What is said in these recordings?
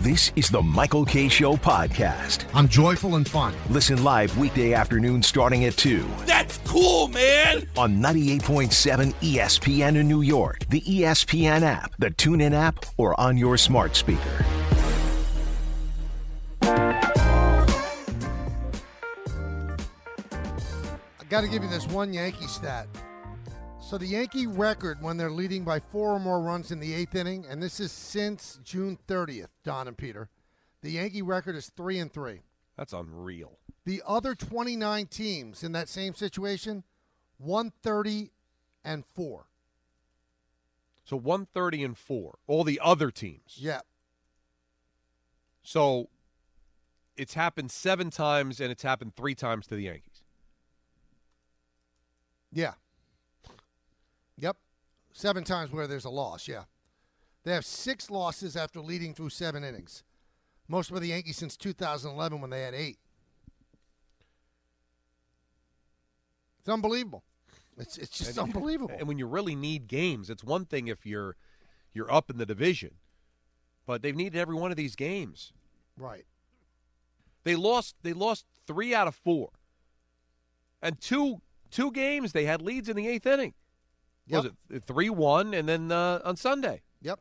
This is the Michael Kay Show podcast. I'm joyful and fun. Listen live weekday afternoon starting at 2. That's cool, man! On 98.7 ESPN in New York, the ESPN app, the TuneIn app, or on your smart speaker. I got to give you this one Yankee stat. So the Yankee record when they're leading by 4 or more runs in the 8th inning, and this is since June 30th, Don and Peter, the Yankee record is 3-3. That's unreal. The other 29 teams in that same situation, 130-4. So 130-4. All the other teams. Yeah. So it's happened 7 times, and it's happened 3 times to the Yankees. Yeah. Yep. 7 times where there's a loss, yeah. They have 6 losses after leading through 7 innings. Most for the Yankees since 2011 when they had 8. It's unbelievable. It's just unbelievable. And when you really need games, it's one thing if you're up in the division, but they've needed every one of these games. Right. They lost 3 out of 4. And two games they had leads in the 8th inning. Yep. Was it 3-1 and then on Sunday? Yep.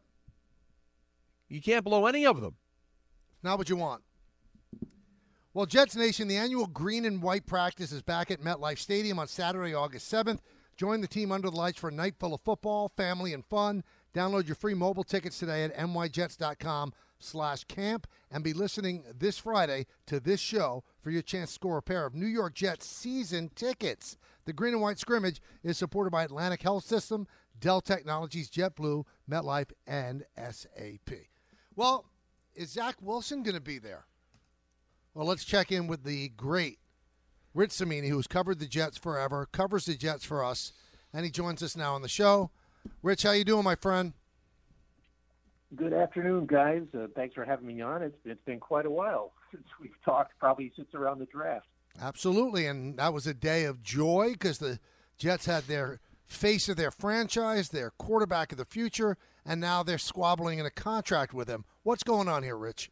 You can't blow any of them. Not what you want. Well, Jets Nation, the annual green and white practice is back at MetLife Stadium on Saturday, August 7th. Join the team under the lights for a night full of football, family, and fun. Download your free mobile tickets today at nyjets.com/camp and be listening this Friday to this show for your chance to score a pair of New York Jets season tickets. The green and white scrimmage is supported by Atlantic Health System, Dell Technologies, JetBlue, MetLife, and SAP. Well, is Zach Wilson going to be there? Well, let's check in with the great Rich Cimini, who's covered the Jets forever, covers the Jets for us, and he joins us now on the show. Rich, how you doing, my friend? Good afternoon, guys. Thanks for having me on. It's been quite a while since we've talked, probably since around the draft. Absolutely, and that was a day of joy because the Jets had their face of their franchise, their quarterback of the future, and now they're squabbling in a contract with him. What's going on here, Rich?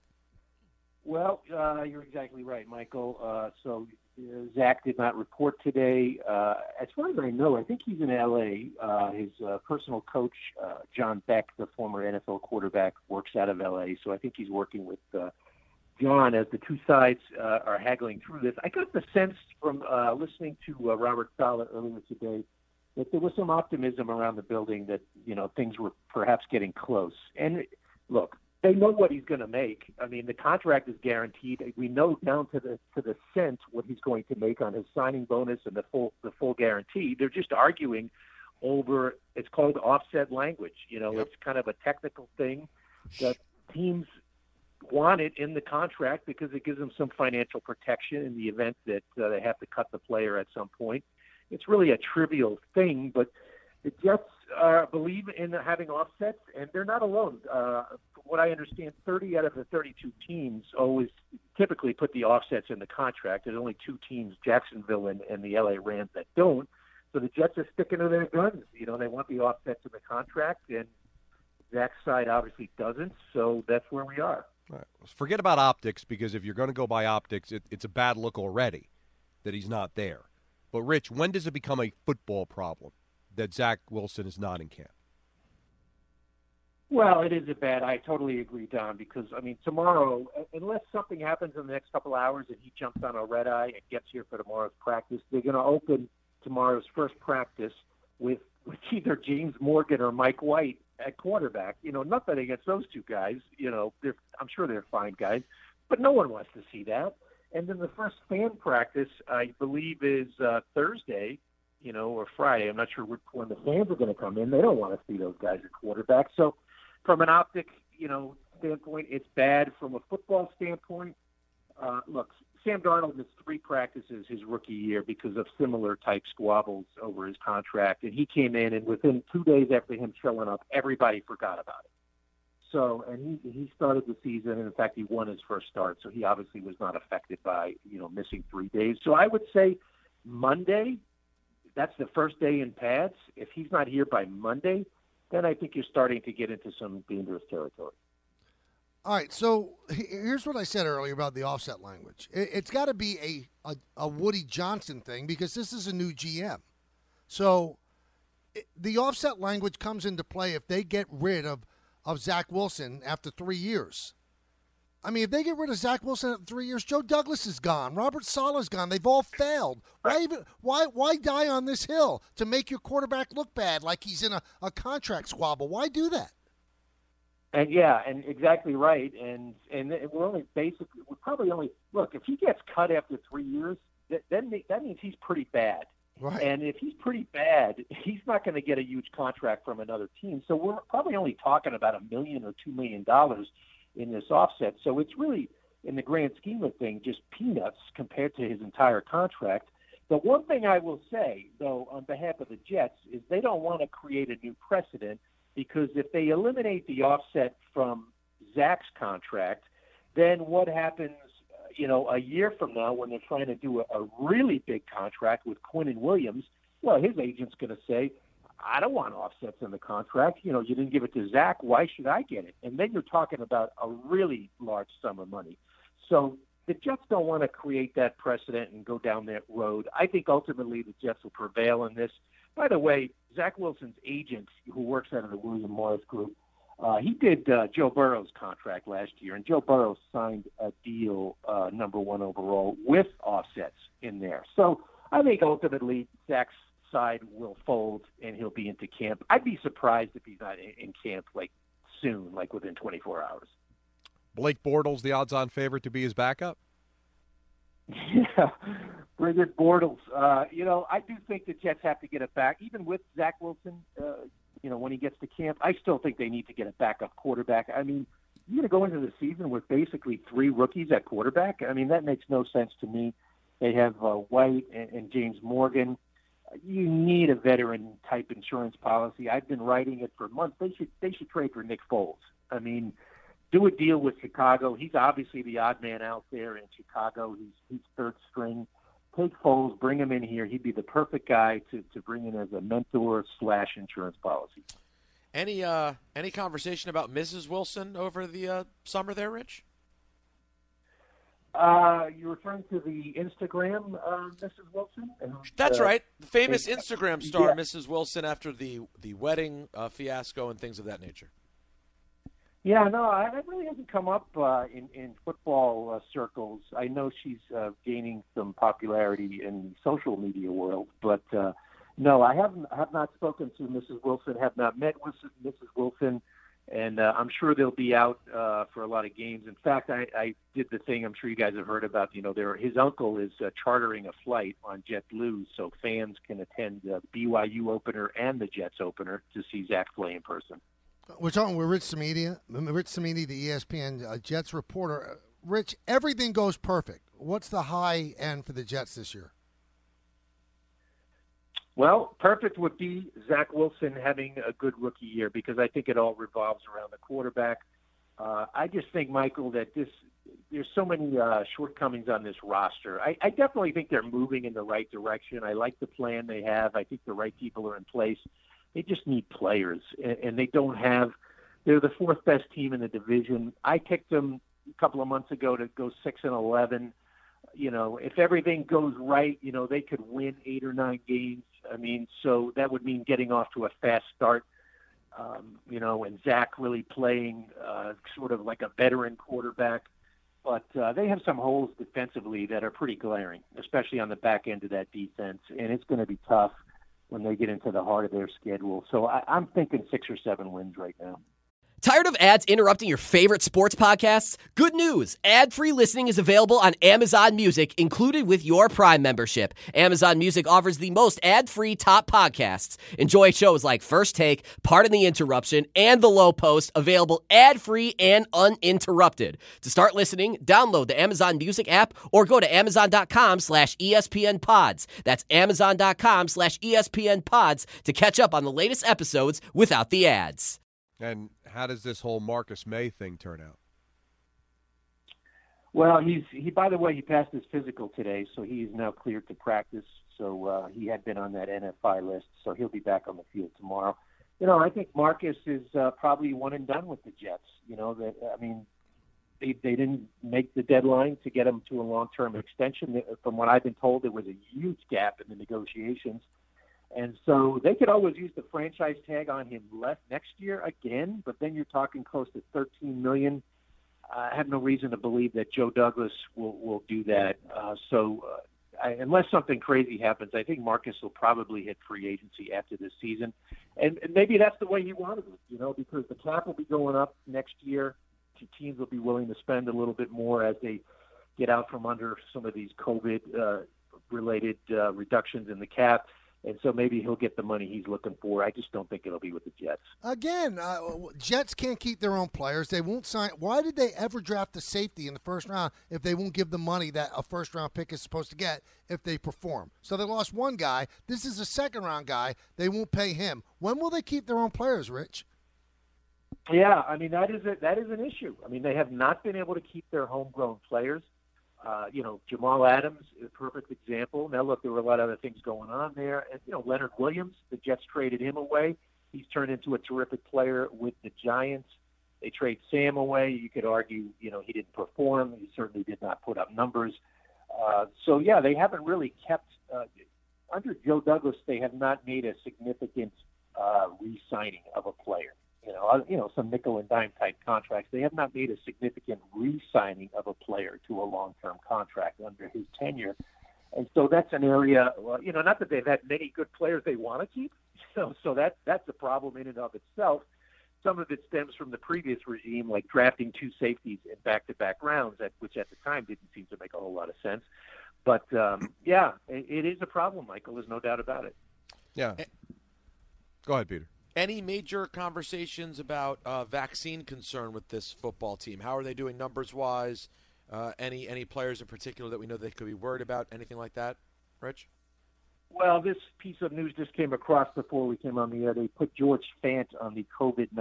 Well, you're exactly right, Michael. So Zach did not report today. As far as I know, I think he's in L.A. His personal coach, John Beck, the former NFL quarterback, works out of L.A., so I think he's working with John as the two sides are haggling through this. I got the sense from listening to Robert Saleh earlier today that there was some optimism around the building that, things were perhaps getting close. And look, they know what he's going to make. I mean, the contract is guaranteed. We know down to the cent what he's going to make on his signing bonus and the full guarantee. They're just arguing over, it's called offset language. It's kind of a technical thing that teams want it in the contract because it gives them some financial protection in the event that they have to cut the player at some point. It's really a trivial thing, but the Jets believe in having offsets, and they're not alone. From what I understand, 30 out of the 32 teams always typically put the offsets in the contract. There's only 2 teams, Jacksonville and the LA Rams, that don't. So the Jets are sticking to their guns. They want the offsets in the contract, and Zach's side obviously doesn't, so that's where we are. Right. Forget about optics, because if you're going to go by optics, it's a bad look already that he's not there. But, Rich, when does it become a football problem that Zach Wilson is not in camp? Well, it is I totally agree, Don, because, tomorrow, unless something happens in the next couple hours and he jumps on a red eye and gets here for tomorrow's practice, they're going to open tomorrow's first practice with either James Morgan or Mike White at quarterback. Nothing against those two guys. I'm sure they're fine guys, but no one wants to see that. And then the first fan practice, I believe, is Thursday, or Friday. I'm not sure when the fans are going to come in. They don't want to see those guys at quarterback. So from an optic, standpoint, it's bad. From a football standpoint, look, Sam Darnold missed 3 practices his rookie year because of similar type squabbles over his contract. And he came in, and within 2 days after him showing up, everybody forgot about it. So, and he started the season, and in fact, he won his first start. So he obviously was not affected by, missing 3 days. So I would say Monday, that's the first day in pads. If he's not here by Monday, then I think you're starting to get into some dangerous territory. All right, so here's what I said earlier about the offset language. It's got to be a Woody Johnson thing because this is a new GM. So the offset language comes into play if they get rid of Zach Wilson after 3 years. I mean, if they get rid of Zach Wilson after 3 years, Joe Douglas is gone. Robert Saleh's gone. They've all failed. Why die on this hill to make your quarterback look bad like he's in a contract squabble? Why do that? And and exactly right. And we're probably only look, if he gets cut after 3 years, that means he's pretty bad. Right. And if he's pretty bad, he's not going to get a huge contract from another team. So we're probably only talking about $1 million or $2 million in this offset. So it's really, in the grand scheme of things, just peanuts compared to his entire contract. The one thing I will say, though, on behalf of the Jets, is they don't want to create a new precedent, because if they eliminate the offset from Zach's contract, then what happens, a year from now when they're trying to do a really big contract with Quinnen Williams? Well, his agent's going to say, I don't want offsets in the contract. You didn't give it to Zach. Why should I get it? And then you're talking about a really large sum of money. So the Jets don't want to create that precedent and go down that road. I think ultimately the Jets will prevail in this. By the way, Zach Wilson's agent, who works out of the William Morris Group, he did Joe Burrow's contract last year, and Joe Burrow signed a deal, number 1 overall, with offsets in there. So I think ultimately Zach's side will fold and he'll be into camp. I'd be surprised if he's not in camp soon, within 24 hours. Blake Bortles, the odds-on favorite to be his backup? Yeah, Bridget Bortles. I do think the Jets have to get it back, even with Zach Wilson. When he gets to camp, I still think they need to get a backup quarterback. I mean, you're going to go into the season with basically 3 rookies at quarterback. I mean, that makes no sense to me. They have White and James Morgan. You need a veteran-type insurance policy. I've been writing it for months. They should trade for Nick Foles. I mean, do a deal with Chicago. He's obviously the odd man out there in Chicago. He's third string. Take Foles, bring him in here. He'd be the perfect guy to bring in as a mentor/insurance policy. Any conversation about Mrs. Wilson over the summer there, Rich? You're referring to the Instagram, Mrs. Wilson? That's right. The famous Instagram star, Mrs. Wilson, after the wedding fiasco and things of that nature. Yeah, no, that really hasn't come up in football circles. I know she's gaining some popularity in the social media world, but no, I have not spoken to Mrs. Wilson, have not met with Mrs. Wilson, and I'm sure they'll be out for a lot of games. In fact, I did the thing I'm sure you guys have heard about. His uncle is chartering a flight on JetBlue so fans can attend the BYU opener and the Jets opener to see Zach play in person. We're talking with Rich Cimini, the ESPN Jets reporter. Rich, everything goes perfect. What's the high end for the Jets this year? Well, perfect would be Zach Wilson having a good rookie year, because I think it all revolves around the quarterback. I just think, Michael, that there's so many shortcomings on this roster. I definitely think they're moving in the right direction. I like the plan they have. I think the right people are in place. They just need players, and they don't have – they're the 4th best team in the division. I picked them a couple of months ago to go 6-11. If everything goes right, they could win 8 or 9 games. I mean, so that would mean getting off to a fast start, and Zach really playing sort of like a veteran quarterback. But they have some holes defensively that are pretty glaring, especially on the back end of that defense, and it's going to be tough when they get into the heart of their schedule. So I'm thinking 6 or 7 wins right now. Tired of ads interrupting your favorite sports podcasts? Good news. Ad-free listening is available on Amazon Music, included with your Prime membership. Amazon Music offers the most ad-free top podcasts. Enjoy shows like First Take, Pardon the Interruption, and The Low Post, available ad-free and uninterrupted. To start listening, download the Amazon Music app or go to amazon.com/ESPN Pods. That's amazon.com/ESPN Pods to catch up on the latest episodes without the ads. And how does this whole Marcus May thing turn out? Well, he by the way, he passed his physical today, so he's now cleared to practice. So he had been on that NFI list, so he'll be back on the field tomorrow. I think Marcus is probably one and done with the Jets. They didn't make the deadline to get him to a long-term extension. From what I've been told, there was a huge gap in the negotiations. And so they could always use the franchise tag on him next year again, but then you're talking close to $13 million. I have no reason to believe that Joe Douglas will do that. Unless something crazy happens, I think Marcus will probably hit free agency after this season. And maybe that's the way he wanted it, because the cap will be going up next year. Teams will be willing to spend a little bit more as they get out from under some of these COVID-related reductions in the cap. And so maybe he'll get the money he's looking for. I just don't think it'll be with the Jets. Again, Jets can't keep their own players. They won't sign. Why did they ever draft a safety in the first round if they won't give the money that a first-round pick is supposed to get if they perform? So they lost one guy. This is a second-round guy. They won't pay him. When will they keep their own players, Rich? Yeah, I mean, that is an issue. I mean, they have not been able to keep their homegrown players. Jamal Adams is a perfect example. Now, look, there were a lot of other things going on there. And, Leonard Williams, the Jets traded him away. He's turned into a terrific player with the Giants. They trade Sam away. You could argue, he didn't perform. He certainly did not put up numbers. They haven't really kept under Joe Douglas, they have not made a significant re-signing of a player. Some nickel and dime type contracts. They have not made a significant re-signing of a player to a long-term contract under his tenure. And so that's an area, not that they've had many good players they want to keep. So that's a problem in and of itself. Some of it stems from the previous regime, like drafting two safeties in back-to-back rounds, which at the time didn't seem to make a whole lot of sense. But, it is a problem, Michael. There's no doubt about it. Yeah. Go ahead, Peter. Any major conversations about vaccine concern with this football team? How are they doing numbers-wise? Any players in particular that we know they could be worried about? Anything like that, Rich? Well, this piece of news just came across before we came on the air. They put George Fant on the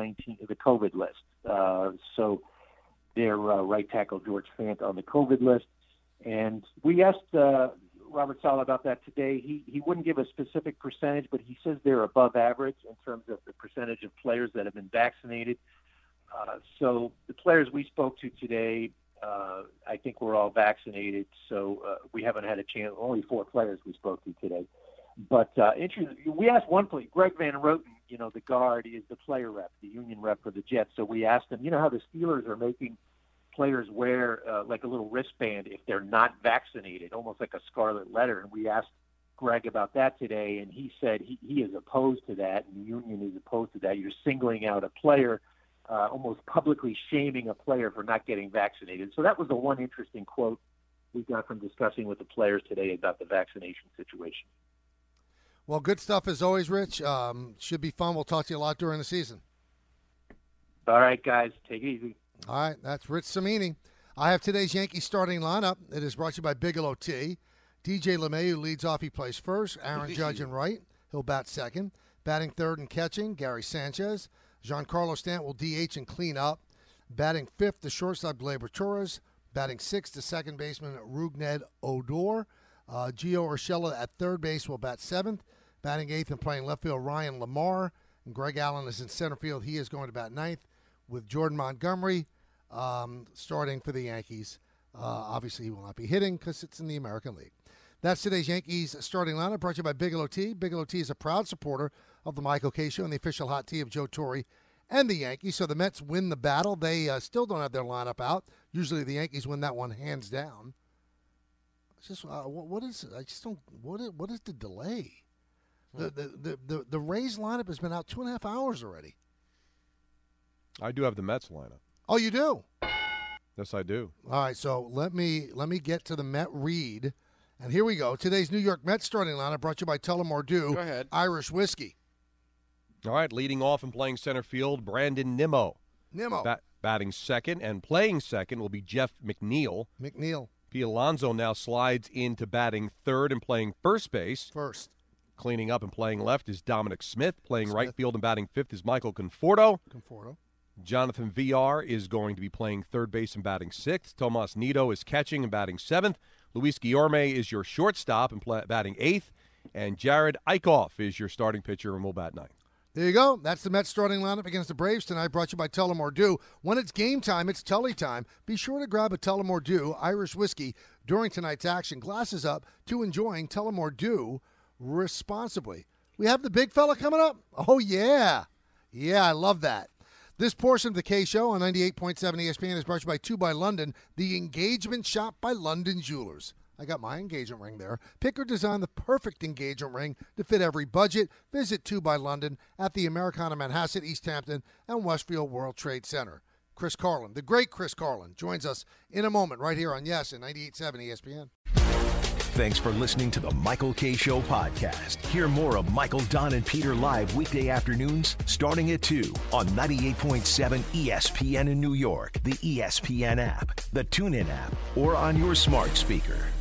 COVID list. So their right tackle, George Fant, on the COVID list. And we asked Robert Saleh about that today. He wouldn't give a specific percentage, but he says they're above average in terms of the percentage of players that have been vaccinated. So the players we spoke to today, I think we're all vaccinated. So we haven't had a chance. Only 4 players we spoke to today. But we asked one player, Greg Van Roten, the guard, is the player rep, the union rep for the Jets. So we asked him, how the Steelers are making players wear like a little wristband if they're not vaccinated, almost like a scarlet letter. And we asked Greg about that today, and he said he is opposed to that, and the union is opposed to that. You're singling out a player, almost publicly shaming a player for not getting vaccinated. So that was the one interesting quote we got from discussing with the players today about the vaccination situation. Well, good stuff as always, Rich. Should be fun. We'll talk to you a lot during the season. All right, guys. Take it easy. All right, that's Rich Cimini. I have today's Yankees starting lineup. It is brought to you by Bigelow Tea. DJ LeMahieu leads off. He plays first. Aaron Judge in right. He'll bat second. Batting third and catching, Gary Sanchez. Giancarlo Stanton will DH and clean up. Batting fifth, the shortstop, Gleyber Torres. Batting sixth, the second baseman, Rougned Odor. Gio Urshela at third base will bat seventh. Batting eighth and playing left field, Ryan Lamar. And Greg Allen is in center field. He is going to bat ninth, with Jordan Montgomery starting for the Yankees. Obviously, he will not be hitting because it's in the American League. That's today's Yankees starting lineup, brought to you by Bigelow Tea. Bigelow Tea is a proud supporter of the Michael Kay Show and the official hot tea of Joe Torre and the Yankees. So the Mets win the battle. They still don't have their lineup out. Usually the Yankees win that one hands down. It's just what is the delay? The Rays lineup has been out 2.5 hours already. I do have the Mets lineup. Oh, you do? Yes, I do. All right, so let me get to the Met read. And here we go. Today's New York Mets starting lineup brought to you by Tullamore Dew Go ahead. Irish Whiskey. All right, leading off and playing center field, Brandon Nimmo. Batting second and playing second will be Jeff McNeil. Pete Alonso now slides into batting third and playing first base. Cleaning up and playing left is Dominic Smith. Playing right field and batting fifth is Michael Conforto. Jonathan VR is going to be playing third base and batting sixth. Tomas Nido is catching and batting seventh. Luis Guillorme is your shortstop and batting eighth. And Jared Eichhoff is your starting pitcher and will bat ninth. There you go. That's the Mets starting lineup against the Braves tonight, brought to you by Tullamore Dew. When it's game time, it's Tully time. Be sure to grab a Tullamore Dew Irish whiskey during tonight's action. Glasses up to enjoying Tullamore Dew responsibly. We have the big fella coming up? Oh, yeah. Yeah, I love that. This portion of the K Show on 98.7 ESPN is brought to you by 2 by London, the engagement shop by London Jewelers. I got my engagement ring there. Pick or design the perfect engagement ring to fit every budget. Visit 2 by London at the Americana Manhasset, East Hampton, and Westfield World Trade Center. Chris Carlin, the great Chris Carlin, joins us in a moment right here on Yes and 98.7 ESPN. Thanks for listening to the Michael K. Show podcast. Hear more of Michael, Don, and Peter live weekday afternoons starting at 2 on 98.7 ESPN in New York, the ESPN app, the TuneIn app, or on your smart speaker.